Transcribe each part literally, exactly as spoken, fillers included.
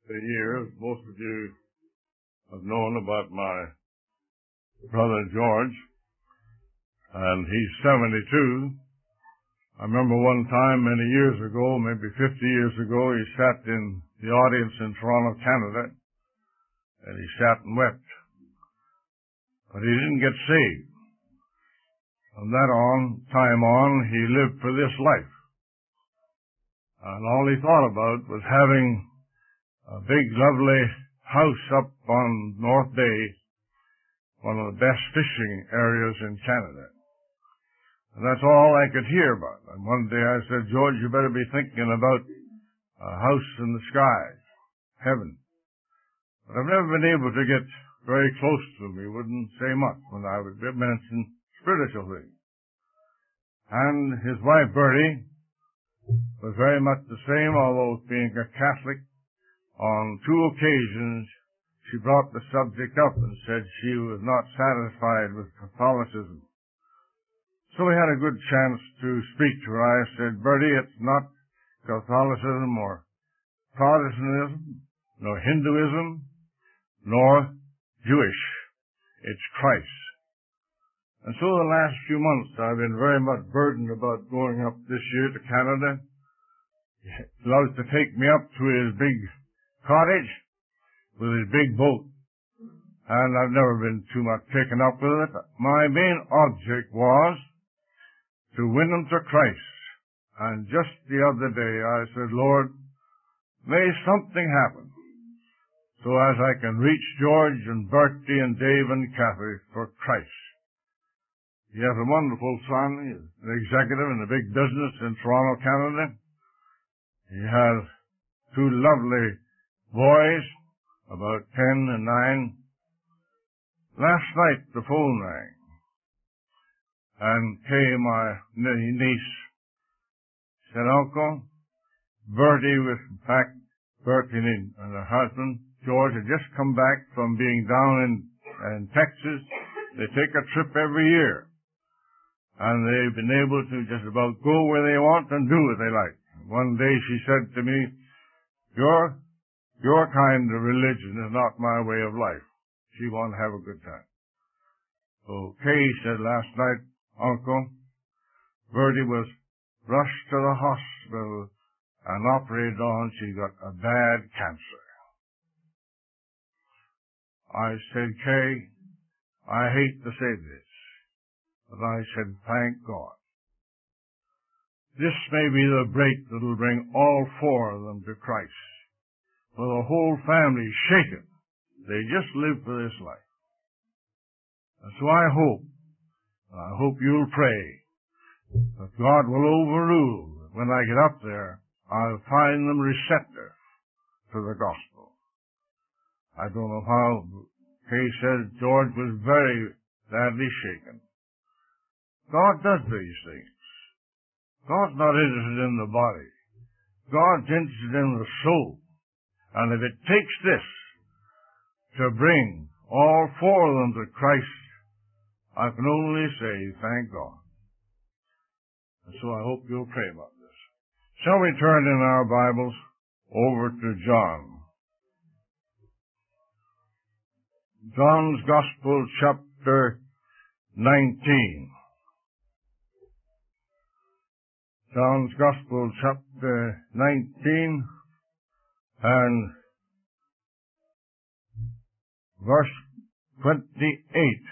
the years, most of you have known about my brother George, and he's seventy-two. I remember one time many years ago, maybe fifty years ago, he sat in the audience in Toronto, Canada, and he sat and wept. But he didn't get saved. From that on, time on, he lived for this life. And all he thought about was having a big, lovely house up on North Bay, one of the best fishing areas in Canada. And that's all I could hear about. And one day I said, George, you better be thinking about a house in the sky, heaven. But I've never been able to get very close to him. He wouldn't say much when I would mention spiritual things. And his wife, Bertie, was very much the same, although being a Catholic. On two occasions, she brought the subject up and said she was not satisfied with Catholicism. So we had a good chance to speak to her. I said, Bertie, it's not Catholicism or Protestantism, nor Hinduism, nor Jewish. It's Christ. And so the last few months I've been very much burdened about going up this year to Canada. He loves to take me up to his big cottage with his big boat. And I've never been too much taken up with it. My main object was to win them to Christ. And just the other day I said, Lord, may something happen so as I can reach George and Bertie and Dave and Kathy for Christ. He has a wonderful son. He's an executive in a big business in Toronto, Canada. He has two lovely boys, about ten and nine. Last night the phone rang, and Kay, my niece, said, Uncle, Bertie was back, Bertie and her husband, George, had just come back from being down in, in Texas. They take a trip every year. And they've been able to just about go where they want and do what they like. One day she said to me, your, your kind of religion is not my way of life. She wanted to have a good time. So Kay said last night, Uncle, Bertie was rushed to the hospital and operated on. She got a bad cancer. I said, Kay, I hate to say this, but I said, thank God. This may be the break that will bring all four of them to Christ. For the whole family shaken. They just live for this life. And so I hope, I hope you'll pray that God will overrule that when I get up there, I'll find them receptive to the gospel. I don't know how. Kay said George was very badly shaken. God does these things. God's not interested in the body. God's interested in the soul. And if it takes this to bring all four of them to Christ, I can only say, thank God. And so I hope you'll pray about this. Shall we turn in our Bibles over to John? John's Gospel, chapter nineteen. John's Gospel, chapter nineteen, and verse twenty-eight.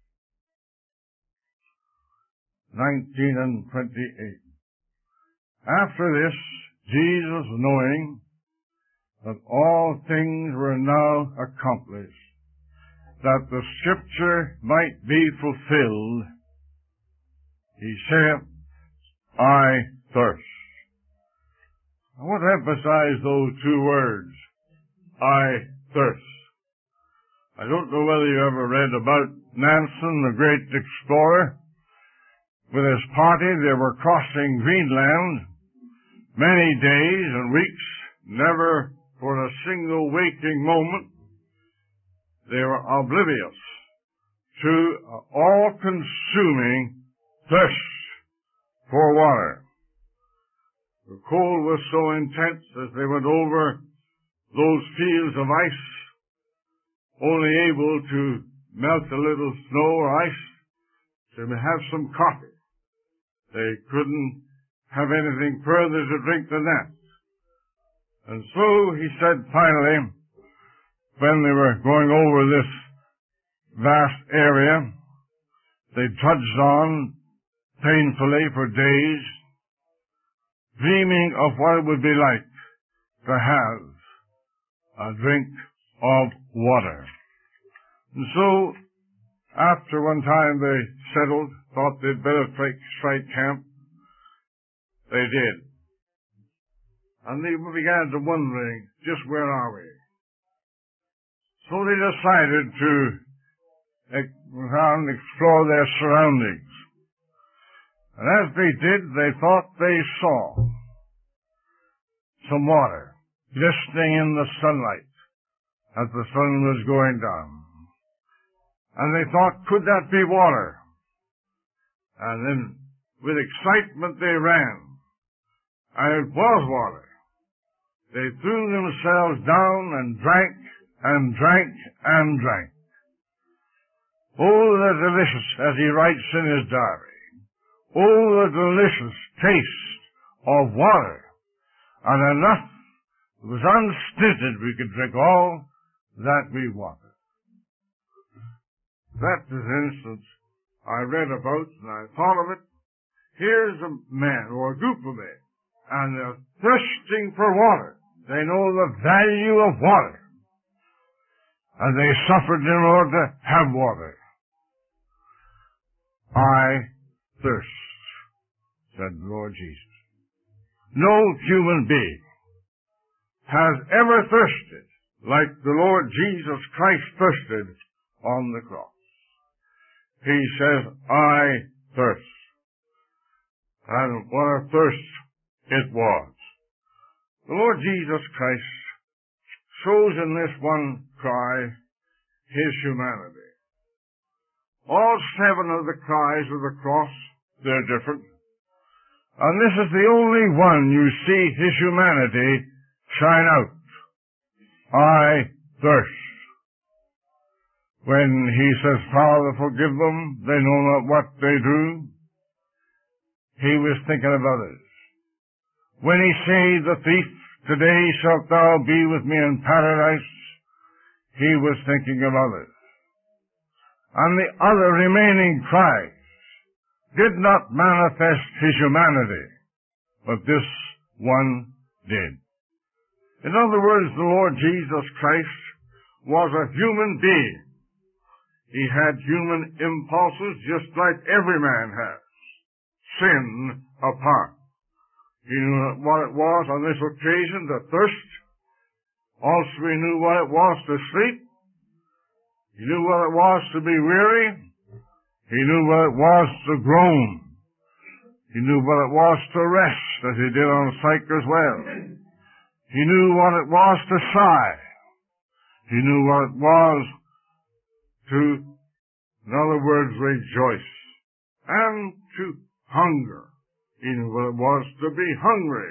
nineteen and twenty-eight. After this, Jesus, knowing that all things were now accomplished, that the Scripture might be fulfilled, he saith, I thirst. I want to emphasize those two words, I thirst. I don't know whether you ever read about Nansen, the great explorer. With his party, they were crossing Greenland many days and weeks, never for a single waking moment. They were oblivious to all-consuming thirst for water. The cold was so intense as they went over those fields of ice, only able to melt a little snow or ice to have some coffee. They couldn't have anything further to drink than that. And so he said finally, when they were going over this vast area, they trudged on painfully for days, dreaming of what it would be like to have a drink of water. And so, after one time they settled, thought they'd better strike camp, they did. And they began to wondering, just where are we? So they decided to around explore their surroundings. And as they did, they thought they saw some water glistening in the sunlight as the sun was going down. And they thought, could that be water? And then, with excitement, they ran. And it was water. They threw themselves down and drank and drank and drank. Oh, the delicious, as he writes in his diary, oh, the delicious taste of water. And enough, it was unstinted, we could drink all that we wanted. That is an instance I read about, and I thought of it. Here's a man, or a group of men, and they're thirsting for water. They know the value of water. And they suffered in order to have water. I thirst, said the Lord Jesus. No human being has ever thirsted like the Lord Jesus Christ thirsted on the cross. He says, I thirst. And what a thirst it was. The Lord Jesus Christ shows in this one cry his humanity. All seven of the cries of the cross, they're different. And this is the only one you see his humanity shine out. I thirst. When he says, Father, forgive them, they know not what they do, he was thinking of others. When he saved the thief, today shalt thou be with me in paradise, he was thinking of others. And the other remaining cries did not manifest his humanity, but this one did. In other words, the Lord Jesus Christ was a human being. He had human impulses just like every man has. Sin apart. He knew what it was on this occasion to thirst. Also he knew what it was to sleep. He knew what it was to be weary. He knew what it was to groan. He knew what it was to rest, as he did on Sychar's well. He knew what it was to sigh. He knew what it was to, in other words, rejoice. And to hunger. He knew what it was to be hungry.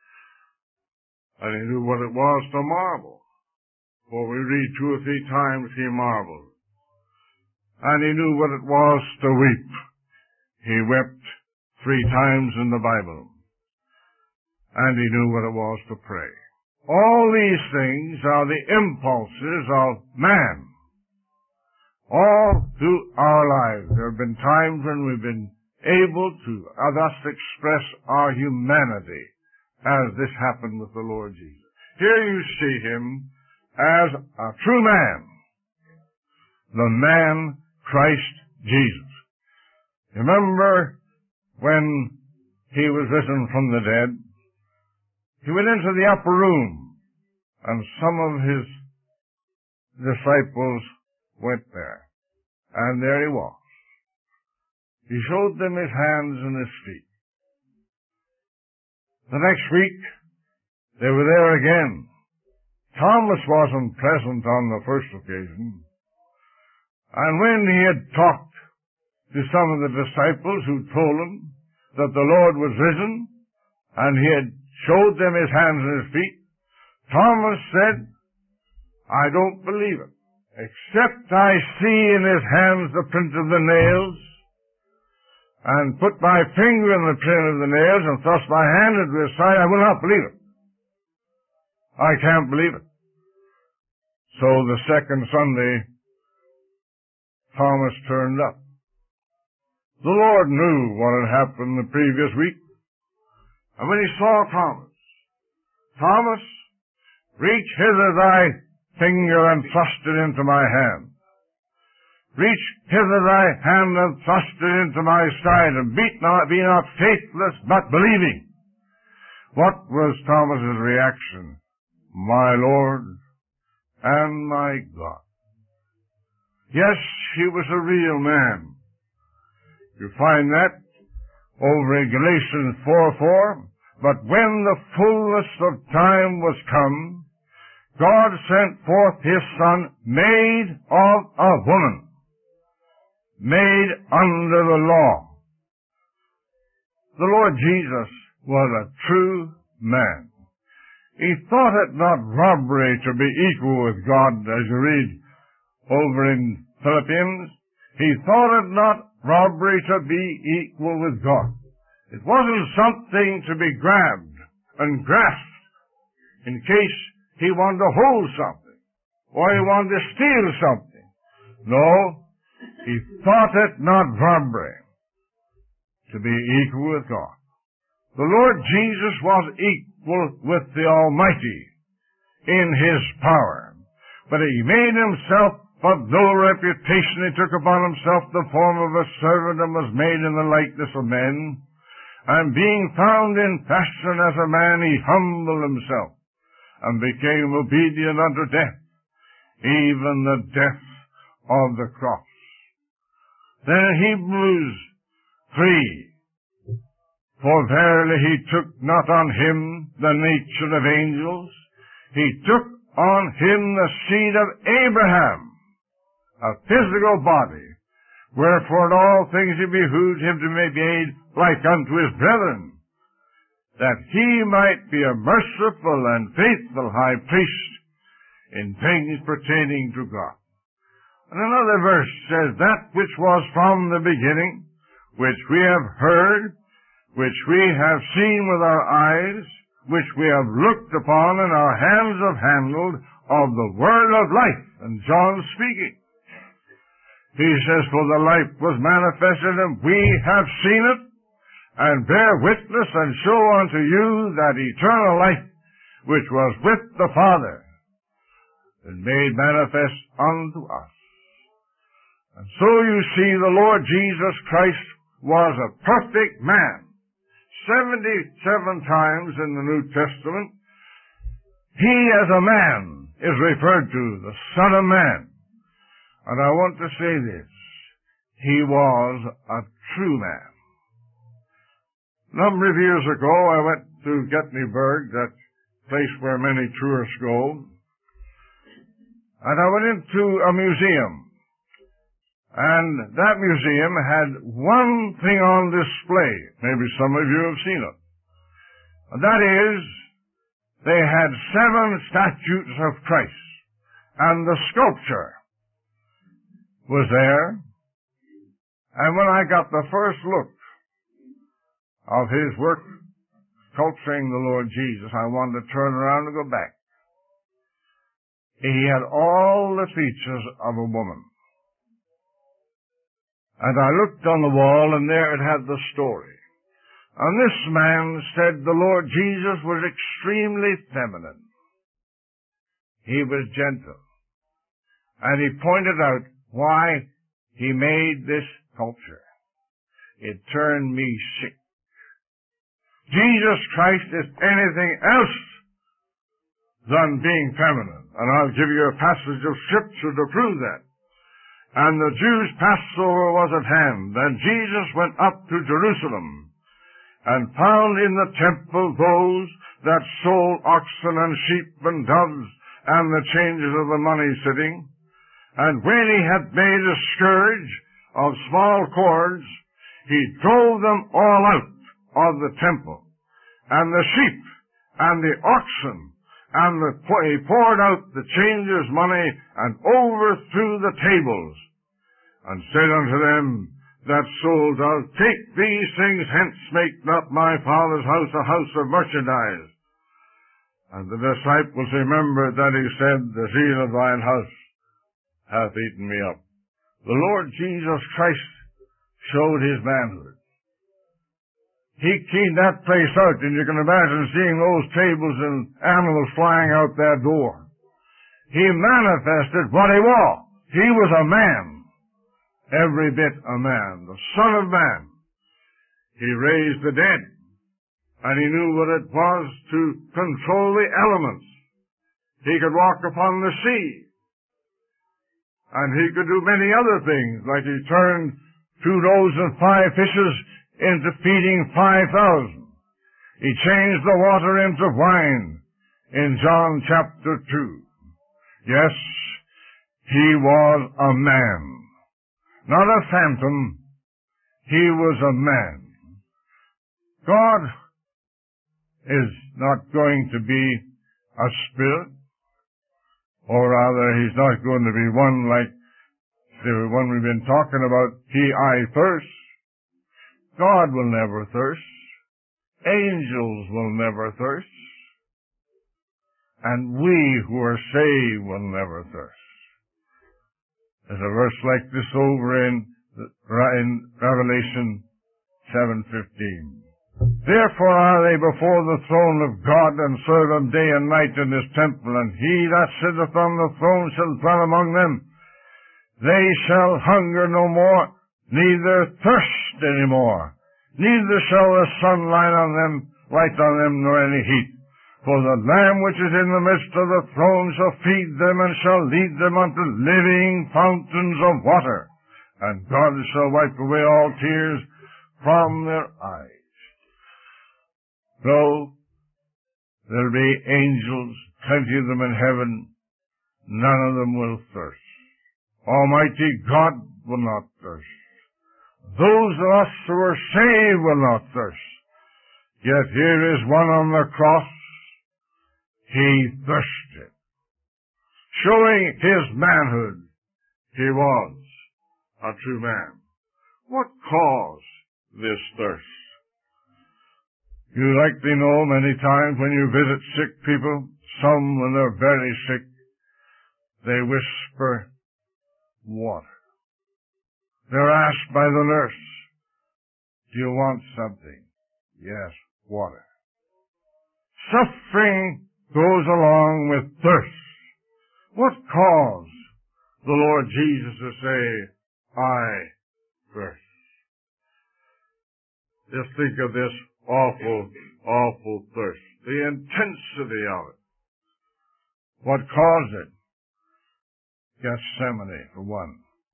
And he knew what it was to marvel. For we read two or three times he marveled. And he knew what it was to weep. He wept three times in the Bible. And he knew what it was to pray. All these things are the impulses of man. All through our lives, there have been times when we've been able to thus express our humanity, as this happened with the Lord Jesus. Here you see him as a true man, the man Christ Jesus. Remember when he was risen from the dead, he went into the upper room, and some of his disciples went there, and there he was. He showed them his hands and his feet. The next week, they were there again. Thomas wasn't present on the first occasion. And when he had talked to some of the disciples who told him that the Lord was risen, and he had showed them his hands and his feet, Thomas said, I don't believe it, except I see in his hands the print of the nails, and put my finger in the print of the nails, and thrust my hand into his side, I will not believe it. I can't believe it. So the second Sunday, Thomas turned up. The Lord knew what had happened the previous week. And when he saw Thomas, Thomas, reach hither thy finger and thrust it into my hand. Reach hither thy hand and thrust it into my side, and be not, be not faithless, but believing. What was Thomas's reaction? My Lord and my God. Yes, he was a real man. You find that over in Galatians four four. But when the fullness of time was come, God sent forth his Son, made of a woman, made under the law. The Lord Jesus was a true man. He thought it not robbery to be equal with God, as you read over in Philippians. He thought it not robbery to be equal with God. It wasn't something to be grabbed and grasped in case he wanted to hold something or he wanted to steal something. No, he thought it not robbery to be equal with God. The Lord Jesus was equal with the Almighty in his power, but he made himself of no reputation. He took upon himself the form of a servant and was made in the likeness of men. And being found in fashion as a man, he humbled himself and became obedient unto death, even the death of the cross. Then Hebrews three, for verily he took not on him the nature of angels, he took on him the seed of Abraham, a physical body, wherefore in all things it behooved him to be made like unto his brethren, that he might be a merciful and faithful high priest in things pertaining to God. And another verse says, that which was from the beginning, which we have heard, which we have seen with our eyes, which we have looked upon and our hands have handled, of the word of life. And John speaking. He says, for the life was manifested, and we have seen it, and bear witness, and show unto you that eternal life, which was with the Father, and made manifest unto us. And so you see, the Lord Jesus Christ was a perfect man. Seventy-seven times in the New Testament, he as a man is referred to, the Son of Man. And I want to say this, he was a true man. A number of years ago, I went to Gettyburg, that place where many tourists go, and I went into a museum. And that museum had one thing on display. Maybe some of you have seen it. And that is, they had seven statues of Christ. And the sculpture was there. And when I got the first look of his work sculpturing the Lord Jesus, I wanted to turn around and go back. He had all the features of a woman. And I looked on the wall, and there it had the story. And this man said the Lord Jesus was extremely feminine. He was gentle. And he pointed out why he made this sculpture. It turned me sick. Jesus Christ is anything else than being feminine. And I'll give you a passage of Scripture to prove that. And the Jews' Passover was at hand, and Jesus went up to Jerusalem, and found in the temple those that sold oxen and sheep and doves, and the changers of the money sitting. And when he had made a scourge of small cords, he drove them all out of the temple, and the sheep, and the oxen, and the, he poured out the changers' money, and overthrew the tables, and said unto them that sold out, Take these things hence, make not my Father's house a house of merchandise. And the disciples remembered that he said, The zeal of thine house hath eaten me up. The Lord Jesus Christ showed his manhood. He cleaned that place out, and you can imagine seeing those tables and animals flying out that door. He manifested what he was. He was a man. Every bit a man. The Son of Man. He raised the dead. And he knew what it was to control the elements. He could walk upon the sea. And he could do many other things, like he turned two loaves and five fishes into feeding five thousand. He changed the water into wine in John chapter two. Yes, he was a man. Not a phantom. He was a man. God is not going to be a spirit, or rather, he's not going to be one like the one we've been talking about, he, I thirst. God will never thirst. Angels will never thirst. And we who are saved will never thirst. There's a verse like this over in, in Revelation seven fifteen. Therefore are they before the throne of God, and serve him day and night in his temple, and he that sitteth on the throne shall dwell among them. They shall hunger no more, neither thirst any more. Neither shall the sun light on them, light on them, nor any heat. For the Lamb which is in the midst of the throne shall feed them, and shall lead them unto living fountains of water. And God shall wipe away all tears from their eyes. No, there'll be angels, plenty of them in heaven. None of them will thirst. Almighty God will not thirst. Those of us who are saved will not thirst. Yet here is one on the cross. He thirsted. Showing his manhood, he was a true man. What caused this thirst? You likely know many times when you visit sick people, some when they're very sick, they whisper water. They're asked by the nurse, do you want something? Yes, water. Suffering goes along with thirst. What caused the Lord Jesus to say, I thirst? Just think of this awful, awful thirst. The intensity of it. What caused it? Gethsemane, for one.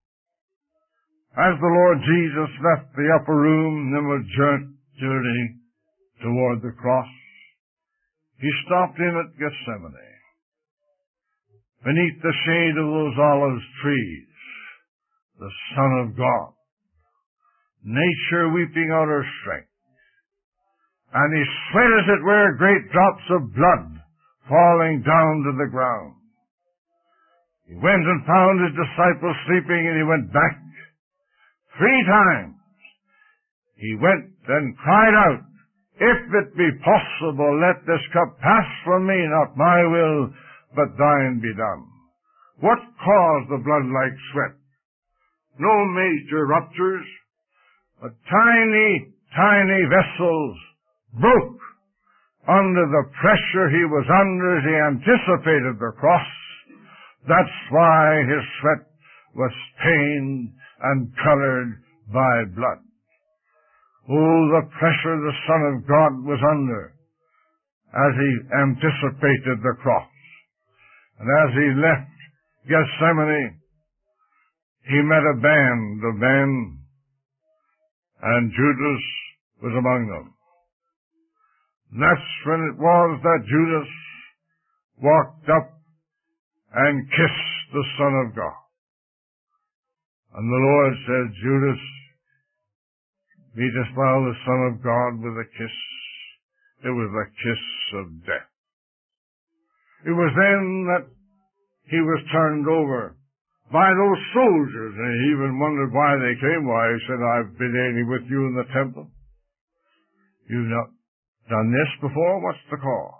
As the Lord Jesus left the upper room and was journeying toward the cross, he stopped in at Gethsemane, beneath the shade of those olive trees, the Son of God, nature weeping out her strength. And he sweat, as it were, great drops of blood falling down to the ground. He went and found his disciples sleeping, and he went back. Three times he went and cried out, If it be possible, let this cup pass from me, not my will, but thine be done. What caused the blood like sweat? No major ruptures, but tiny, tiny vessels broke under the pressure he was under as he anticipated the cross. That's why his sweat was stained and colored by blood. Oh, the pressure the Son of God was under as he anticipated the cross. And as he left Gethsemane, he met a band of men, and Judas was among them. And that's when it was that Judas walked up and kissed the Son of God. And the Lord said, Judas, meetest thou the Son of God with a kiss? It was a kiss of death. It was then that he was turned over by those soldiers, and he even wondered why they came. Why, he said, I've been daily with you in the temple. You've not done this before? What's the cause?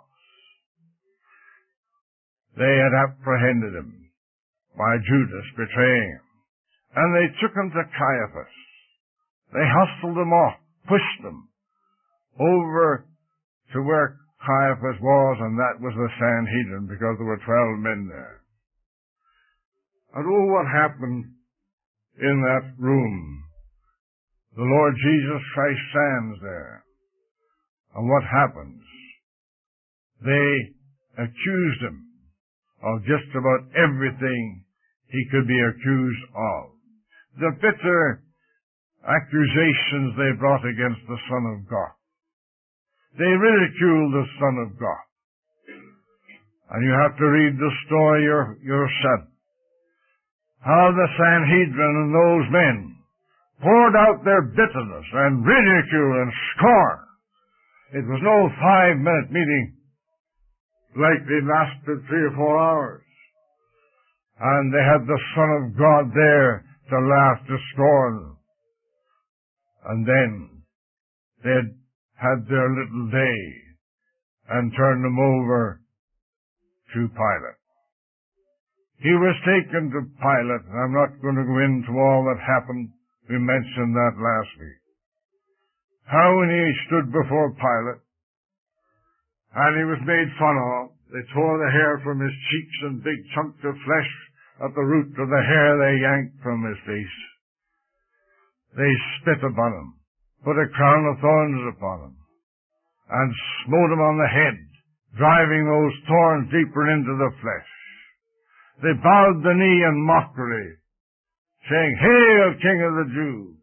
They had apprehended him by Judas betraying him, and they took him to Caiaphas. They hustled him off, pushed him over to where Caiaphas was, and that was the Sanhedrin, because there were twelve men there. And oh, what happened in that room? The Lord Jesus Christ stands there. And what happens? They accused him of just about everything he could be accused of. The bitter accusations they brought against the Son of God. They ridiculed the Son of God. And you have to read the story your, yourself. How the Sanhedrin and those men poured out their bitterness and ridicule and scorn. It was no five-minute meeting. Likely lasted three or four hours. And they had the Son of God there to laugh to scorn. And then they had their little day and turned them over to Pilate. He was taken to Pilate, and I'm not going to go into all that happened. We mentioned that last week. How when he stood before Pilate, and he was made fun of, they tore the hair from his cheeks and big chunks of flesh at the root of the hair they yanked from his face. They spit upon him, put a crown of thorns upon him, and smote him on the head, driving those thorns deeper into the flesh. They bowed the knee in mockery, saying, Hail, King of the Jews!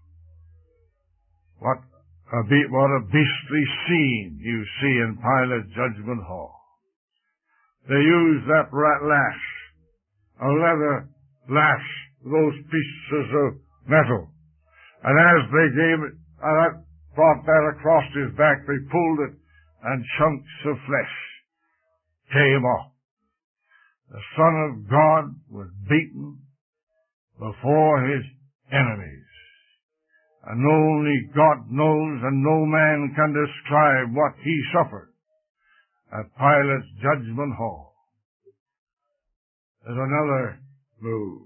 What a, be- what a beastly scene you see in Pilate's judgment hall. They used that rat lash, a leather lash, those pieces of metal. And as they gave it, uh, that brought that across his back, they pulled it, and chunks of flesh came off. The Son of God was beaten before his enemies. And only God knows, and no man can describe what he suffered at Pilate's judgment hall. There's another move.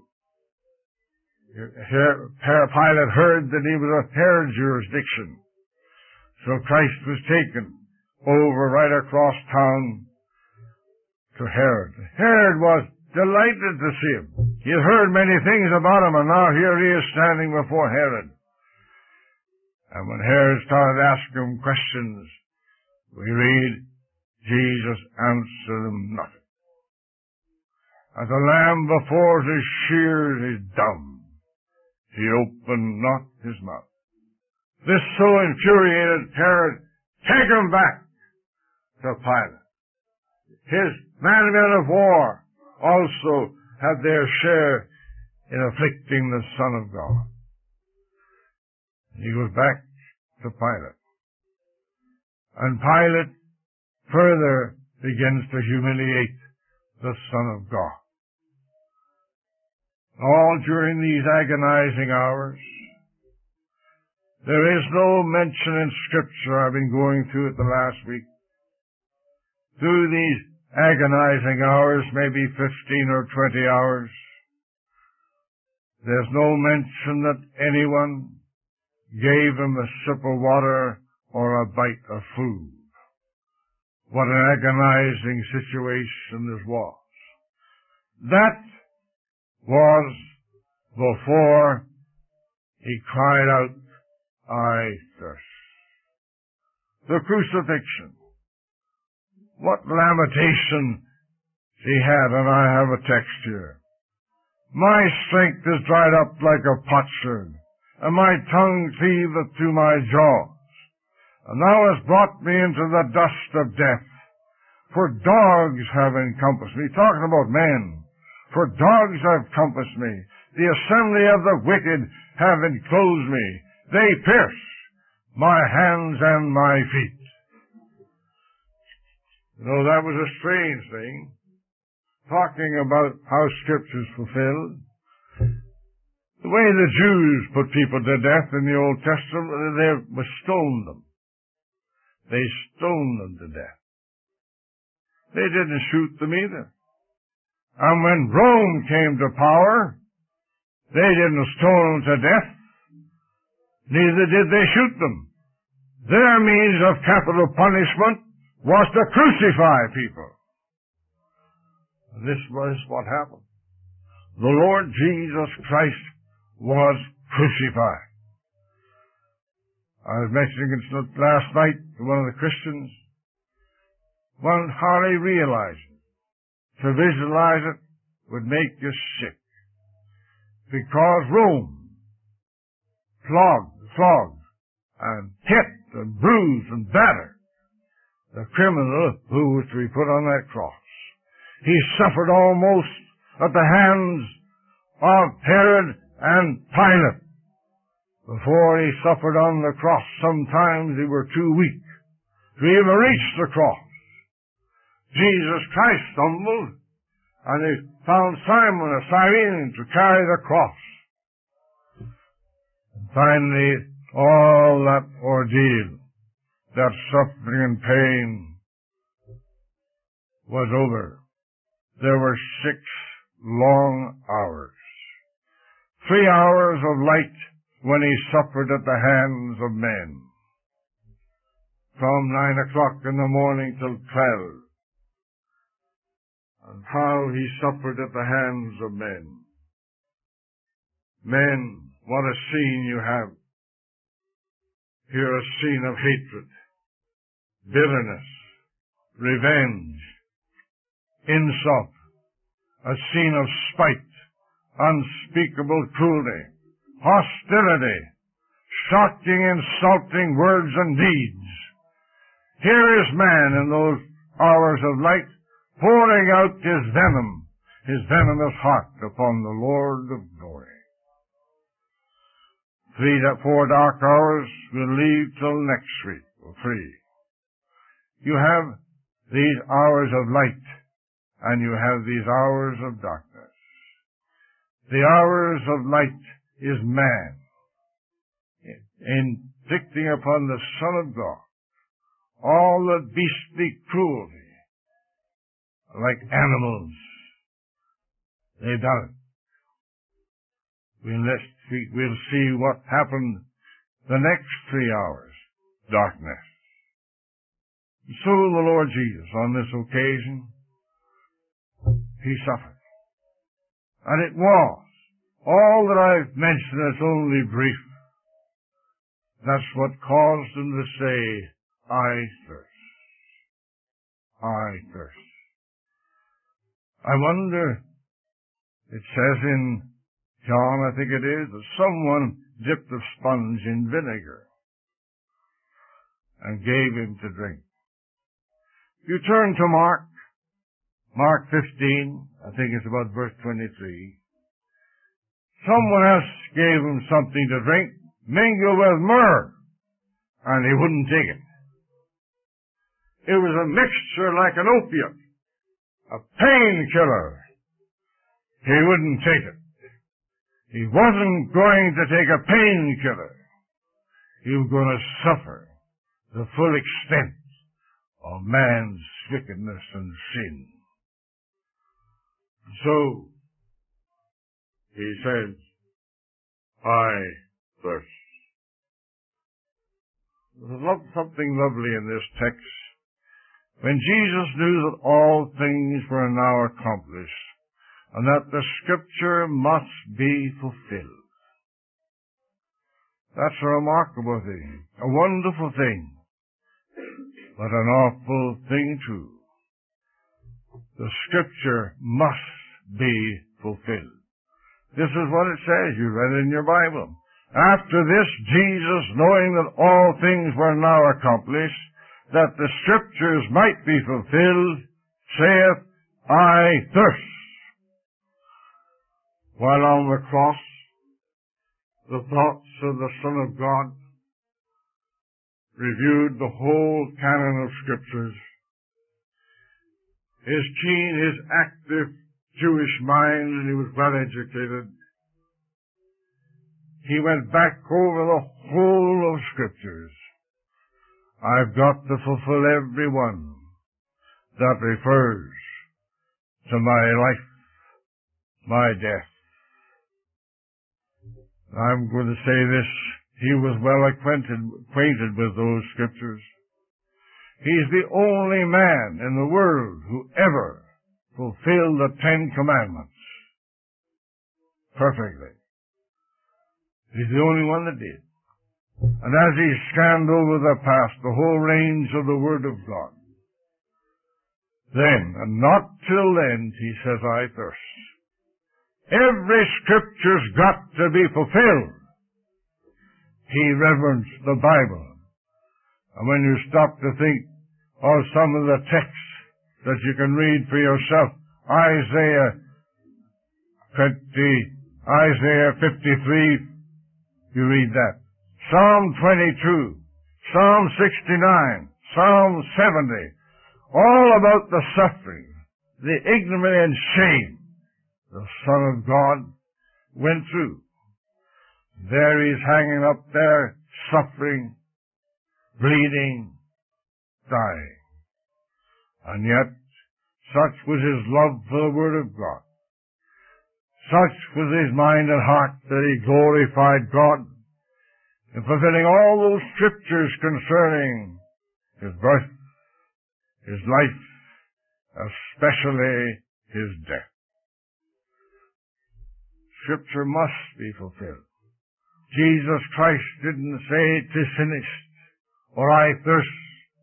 Here, Pilate heard that he was a Herod jurisdiction. So Christ was taken over right across town to Herod. Herod was delighted to see him. He had heard many things about him, and now here he is standing before Herod. And when Herod started asking him questions, we read, Jesus answered him nothing. As a lamb before his shears is dumb, he opened not his mouth. This so infuriated Herod, take him back to Pilate. His men of war also had their share in afflicting the Son of God. He goes back to Pilate. And Pilate further begins to humiliate the Son of God. All during these agonizing hours, there is no mention in Scripture. I've been going through it the last week. Through these agonizing hours, maybe fifteen or twenty hours, there's no mention that anyone gave him a sip of water or a bite of food. What an agonizing situation this was. That was before he cried out, I thirst. The crucifixion. What lamentation he had, and I have a text here. My strength is dried up like a potsherd, and my tongue cleaveth to my jaws. And thou hast brought me into the dust of death, for dogs have encompassed me. Talking about men. For dogs have compassed me. The assembly of the wicked have enclosed me. They pierce my hands and my feet. You know, that was a strange thing. Talking about how Scripture's fulfilled. The way the Jews put people to death in the Old Testament, they was stoned them. They stoned them to death. They didn't shoot them either. And when Rome came to power, they didn't stone them to death. Neither did they shoot them. Their means of capital punishment was to crucify people. This was what happened. The Lord Jesus Christ was crucified. I was mentioning it last night to one of the Christians. One hardly realized it. To visualize it would make you sick. Because Rome flogged, flogged, and hit, and bruised, and battered the criminal who was to be put on that cross. He suffered almost at the hands of Herod and Pilate. Before he suffered on the cross, sometimes they were too weak to even reach the cross. Jesus Christ stumbled, and he found Simon a Cyrene to carry the cross. And finally, all that ordeal, that suffering and pain, was over. There were six long hours. Three hours of light when he suffered at the hands of men. From nine o'clock in the morning till twelve. And how he suffered at the hands of men. Men, what a scene you have. Here a scene of hatred, bitterness, revenge, insult, a scene of spite, unspeakable cruelty, hostility, shocking, insulting words and deeds. Here is man in those hours of light pouring out his venom, his venomous heart upon the Lord of glory. Three, four dark hours will leave till next week, or three. You have these hours of light, and you have these hours of darkness. The hours of light is man, inflicting upon the Son of God all the beastly cruelty, like animals. They've done it. We'll, let, we'll see what happened the next three hours, darkness. So the Lord Jesus, on this occasion, he suffered. And it was. All that I've mentioned is only brief. That's what caused him to say, I thirst. I thirst. I wonder, it says in John, I think it is, that someone dipped a sponge in vinegar and gave him to drink. You turn to Mark, Mark fifteen, I think it's about verse twenty-three. Someone else gave him something to drink, mingled with myrrh, and he wouldn't take it. It was a mixture like an opiate, a painkiller. He wouldn't take it. He wasn't going to take a painkiller. He was going to suffer the full extent of man's wickedness and sin. So, he says, I thirst. There's something lovely in this text. When Jesus knew that all things were now accomplished, and that the Scripture must be fulfilled. That's a remarkable thing, a wonderful thing, but an awful thing too. The Scripture must be fulfilled. This is what it says. You read it in your Bible. After this, Jesus, knowing that all things were now accomplished, that the Scriptures might be fulfilled, saith, I thirst. While on the cross, the thoughts of the Son of God reviewed the whole canon of Scriptures. his keen, his active Jewish mind, and he was well educated. He went back over the whole of Scriptures. I've got to fulfill every one that refers to my life, my death. I'm going to say this. He was well acquainted, acquainted with those Scriptures. He's the only man in the world who ever fulfilled the Ten Commandments perfectly. He's the only one that did. And as he scanned over the past, the whole range of the Word of God, then, and not till then, he says, I thirst. Every Scripture's got to be fulfilled. He reverenced the Bible. And when you stop to think of some of the texts that you can read for yourself, Isaiah twenty, Isaiah fifty-three, you read that. Psalm twenty-two, Psalm sixty-nine, Psalm seventy, all about the suffering, the ignominy and shame the Son of God went through. There he's hanging up there, suffering, bleeding, dying. And yet, such was his love for the Word of God. Such was his mind and heart that he glorified God in fulfilling all those Scriptures concerning his birth, his life, especially his death. Scripture must be fulfilled. Jesus Christ didn't say, "'Tis finished," or "I thirst,"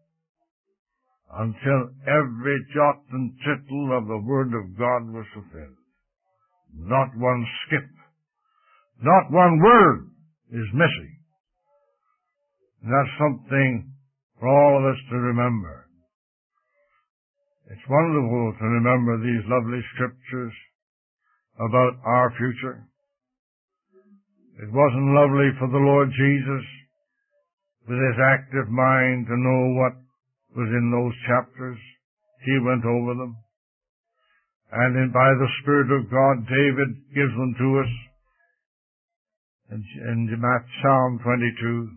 until every jot and tittle of the Word of God was fulfilled. Not one skip, not one word is missing. And that's something for all of us to remember. It's wonderful to remember these lovely Scriptures about our future. It wasn't lovely for the Lord Jesus, with his active mind, to know what was in those chapters. He went over them. And in, by the Spirit of God, David gives them to us in, in Psalm twenty-two.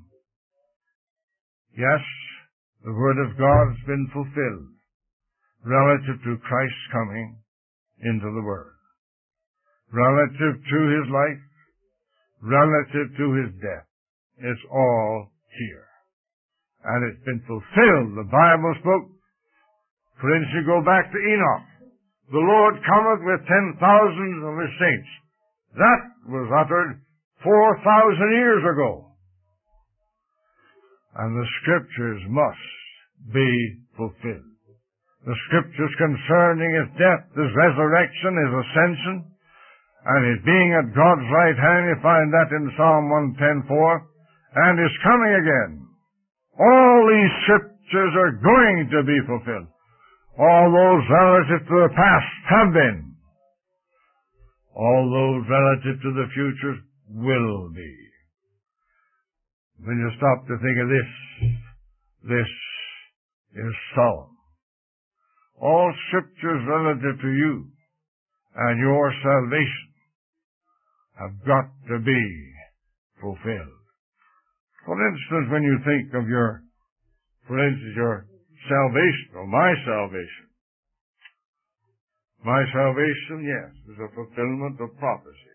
Yes, the Word of God has been fulfilled relative to Christ's coming into the world, relative to his life, relative to his death. It's all here. And it's been fulfilled. The Bible spoke, for instance, you go back to Enoch. The Lord cometh with ten thousands of his saints. That was uttered four thousand years ago. And the Scriptures must be fulfilled. The Scriptures concerning his death, his resurrection, his ascension, and his being at God's right hand, you find that in Psalm one ten four, and his coming again. All these Scriptures are going to be fulfilled. All those relative to the past have been. All those relative to the future will be. When you stop to think of this, this is solemn. All Scriptures relative to you and your salvation have got to be fulfilled. For instance, when you think of your, for instance, your salvation, or my salvation. My salvation, yes, is a fulfillment of prophecy.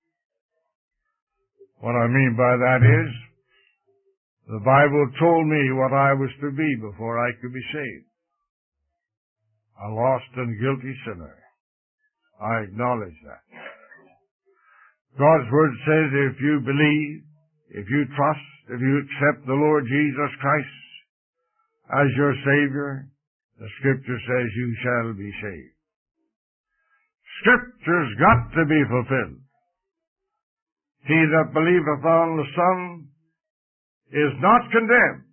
What I mean by that is, the Bible told me what I was to be before I could be saved. A lost and guilty sinner. I acknowledge that. God's Word says if you believe, if you trust, if you accept the Lord Jesus Christ as your Savior, the Scripture says you shall be saved. Scripture's got to be fulfilled. He that believeth on the Son is not condemned.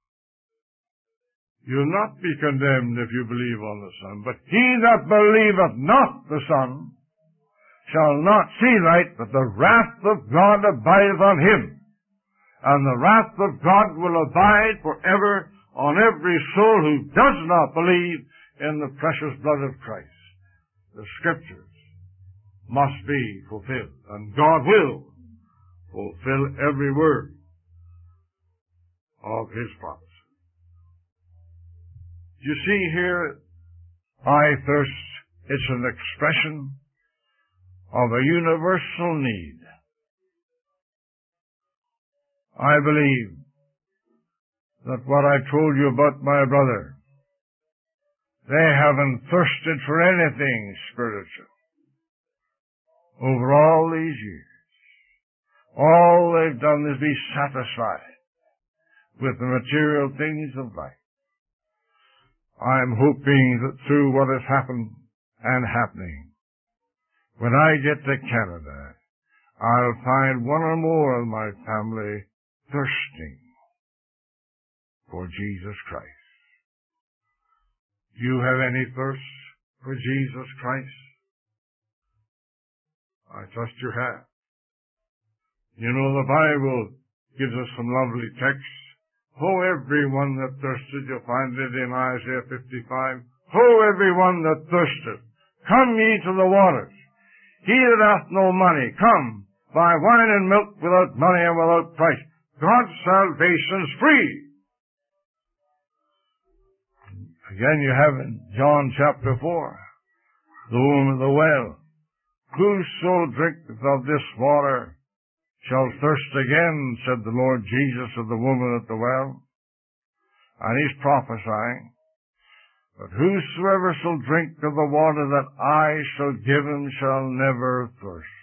You'll not be condemned if you believe on the Son. But he that believeth not the Son shall not see light, but the wrath of God abideth on him. And the wrath of God will abide forever on every soul who does not believe in the precious blood of Christ, the Scriptures must be fulfilled, and God will fulfill every word of His promise. You see here, I thirst, it's an expression of a universal need. I believe that what I told you about my brother, they haven't thirsted for anything spiritual over all these years. All they've done is be satisfied with the material things of life. I'm hoping that through what has happened and happening, when I get to Canada, I'll find one or more of my family thirsting for Jesus Christ. Do you have any thirst for Jesus Christ? I trust you have. You know, the Bible gives us some lovely texts. Ho, everyone that thirsteth, you'll find it in Isaiah fifty-five. Ho, everyone that thirsteth, come ye to the waters. He that hath no money, come, buy wine and milk without money and without price. God's salvation's free. Again, you have in John chapter four, the woman of the well. Whoso drinketh of this water shall thirst again, said the Lord Jesus of the woman at the well. And He's prophesying, but whosoever shall drink of the water that I shall give him shall never thirst.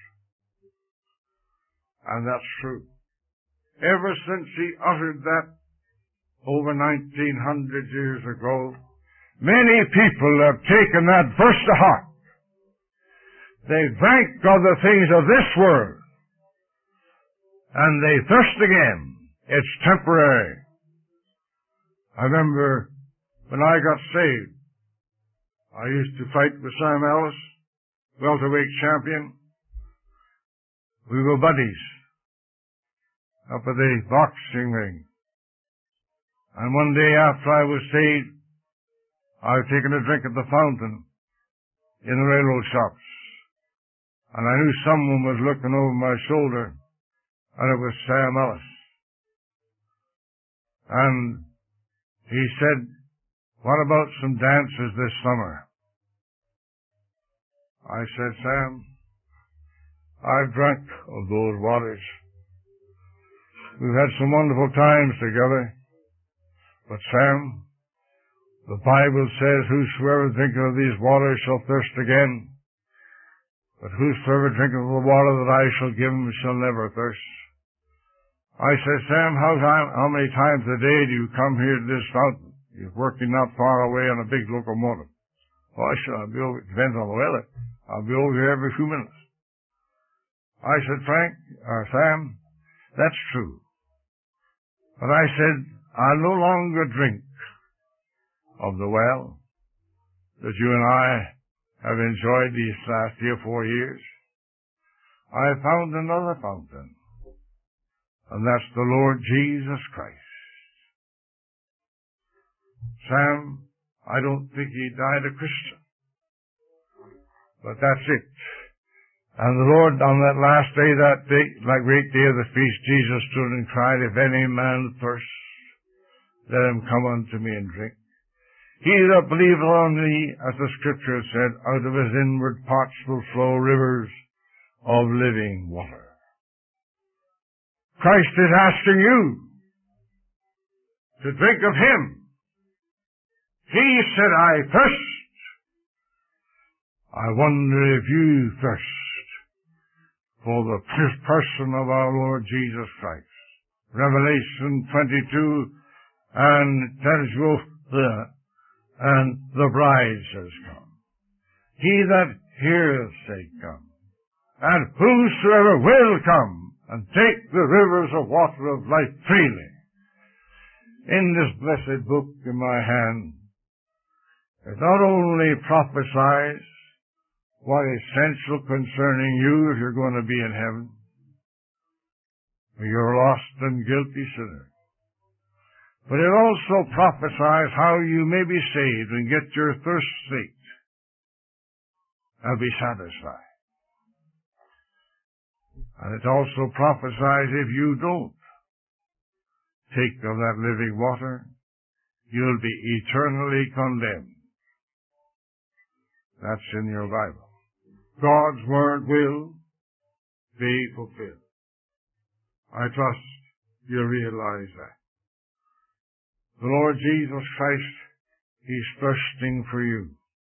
And that's true. Ever since He uttered that over nineteen hundred years ago, many people have taken that verse to heart. They drank of the things of this world, and they thirst again. It's temporary. I remember when I got saved, I used to fight with Sam Ellis, welterweight champion. We were buddies up at the boxing ring. And one day after I was saved, I was taking a drink at the fountain in the railroad shops. And I knew someone was looking over my shoulder, and it was Sam Ellis. And he said, what about some dances this summer? I said, Sam, I've drunk of those waters. We've had some wonderful times together. But Sam, the Bible says, whosoever drinketh of these waters shall thirst again. But whosoever drinketh of the water that I shall give him shall never thirst. I said, Sam, how, time, how many times a day do you come here to this fountain? You're working not far away on a big locomotive. Well, I shall be over, it depends on the weather. I'll be over here every few minutes. I said, Frank, or Sam, that's true. But I said, I'll no longer drink of the well that you and I have enjoyed these last three or four years. I found another fountain, and that's the Lord Jesus Christ. Sam, I don't think He died a Christian, but that's it. And the Lord, on that last day, that day, like great day of the feast, Jesus stood and cried, if any man thirst, let him come unto me and drink. He that believeth on me, as the Scripture said, out of his inward parts will flow rivers of living water. Christ is asking you to drink of Him. He said, I thirst. I wonder if you thirst for the person of our Lord Jesus Christ. Revelation twenty-two, and tells you the, and the bride says, come. He that heareth say, come. And whosoever will come and take the rivers of water of life freely. In this blessed book in my hand, it not only prophesies what is essential concerning you if you're going to be in heaven, but you're a lost and guilty sinner. But it also prophesies how you may be saved and get your thirst slaked and be satisfied. And it also prophesies if you don't take of that living water, you'll be eternally condemned. That's in your Bible. God's word will be fulfilled. I trust you realize that. The Lord Jesus Christ, He's thirsting for you.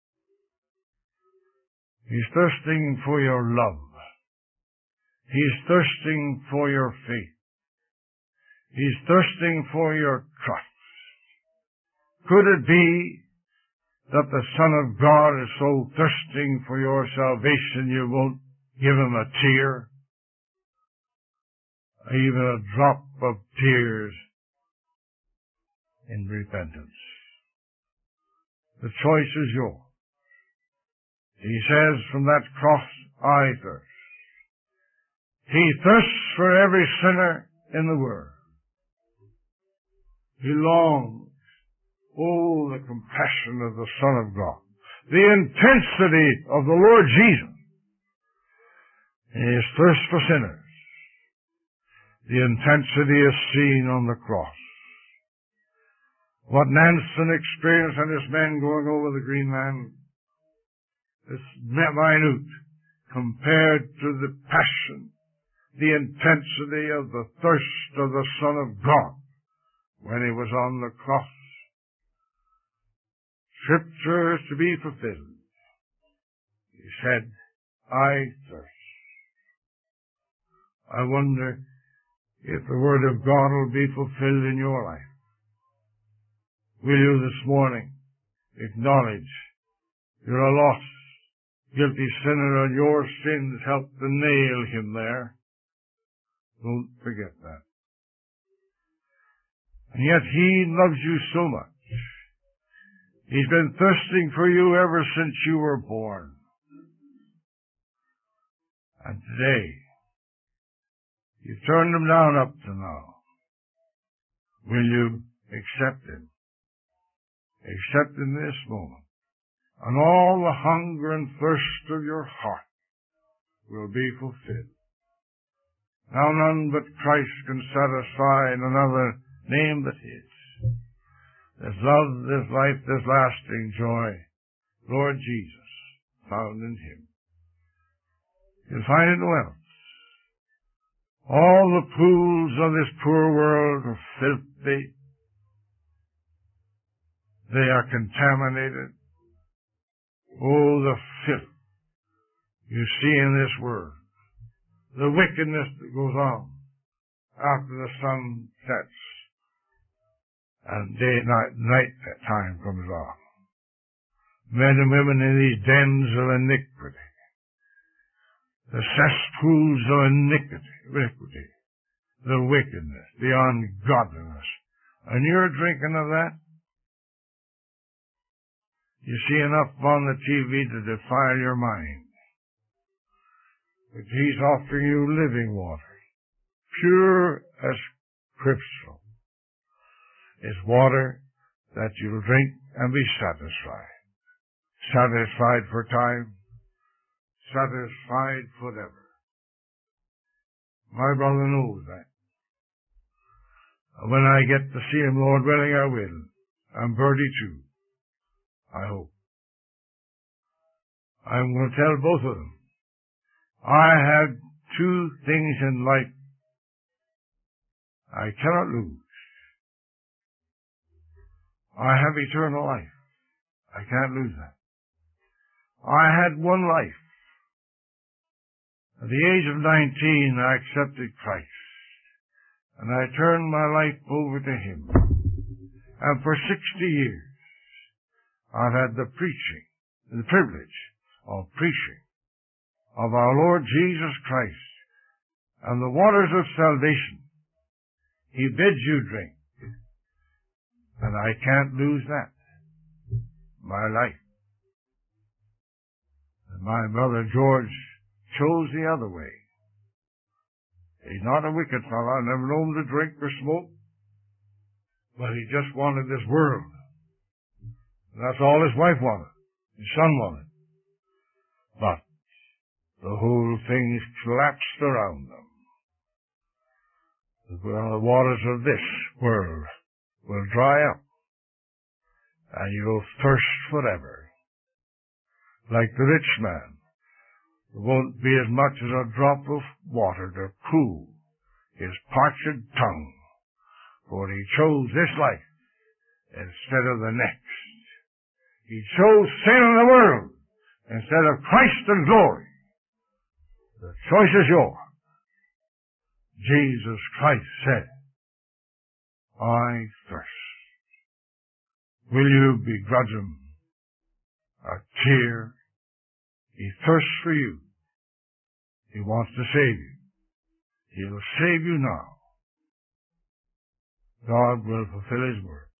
He's thirsting for your love. He's thirsting for your faith. He's thirsting for your trust. Could it be that the Son of God is so thirsting for your salvation you won't give Him a tear, even a drop of tears in repentance? The choice is yours. He says from that cross, I thirst. He thirsts for every sinner in the world. He longs, oh, the compassion of the Son of God, the intensity of the Lord Jesus, His thirst for sinners. The intensity is seen on the cross. What Nansen experienced and his men going over the Greenland is minute compared to the passion, the intensity of the thirst of the Son of God when He was on the cross. Scripture is to be fulfilled. He said, I thirst. I wonder if the Word of God will be fulfilled in your life. Will you this morning acknowledge you're a lost, guilty sinner and your sins helped to nail Him there? Don't forget that. And yet He loves you so much. He's been thirsting for you ever since you were born. And today, you've turned Him down up to now. Will you accept Him? Accept in this moment. And all the hunger and thirst of your heart will be fulfilled. Now none but Christ can satisfy in another name but His. There's love, there's life, there's lasting joy. Lord Jesus, found in Him. You'll find it nowhere else. All the pools of this poor world are filthy. They are contaminated. Oh, the filth you see in this world. The wickedness that goes on after the sun sets and day, night, night time comes on. Men and women in these dens of iniquity. The cesspools of iniquity, iniquity. The wickedness, the ungodliness. And you're drinking of that? You see enough on the T V to defile your mind. But He's offering you living water, pure as crystal. It's water that you'll drink and be satisfied. Satisfied for time, satisfied forever. My brother knows that. When I get to see Him, Lord willing, I will. And Bertie too, I hope. I'm going to tell both of them. I have two things in life I cannot lose. I have eternal life. I can't lose that. I had one life. At the age of nineteen, I accepted Christ. And I turned my life over to Him. And for sixty years, I've had the preaching, the privilege of preaching of our Lord Jesus Christ and the waters of salvation. He bids you drink. And I can't lose that. My life. And my brother George chose the other way. He's not a wicked fellow. I never known him to drink or smoke. But he just wanted this world. That's all his wife wanted. His son wanted. But the whole thing collapsed around them. The waters of this world will dry up, and you'll thirst forever. Like the rich man, there won't be as much as a drop of water to cool his parched tongue, for he chose this life instead of the next. He chose sin in the world instead of Christ and glory. The choice is yours. Jesus Christ said, I thirst. Will you begrudge him a tear? He thirsts for you. He wants to save you. He'll save you now. God will fulfill his word.